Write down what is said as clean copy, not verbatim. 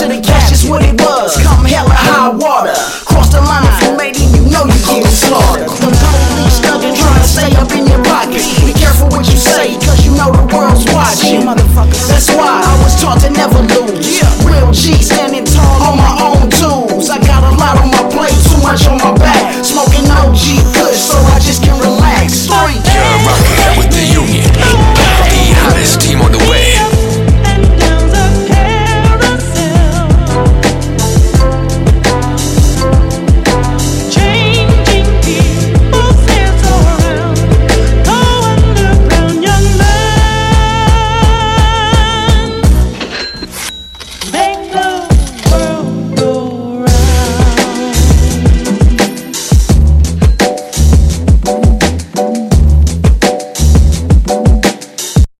the cash is what it was. Come hell or high water. Cross the line if you made it, you know you getting slaughtered. The police thuggin' trying to stay up in your pocket. Be careful what you say, cause you know the world's watching. That's why I was taught to never lose. Real G stand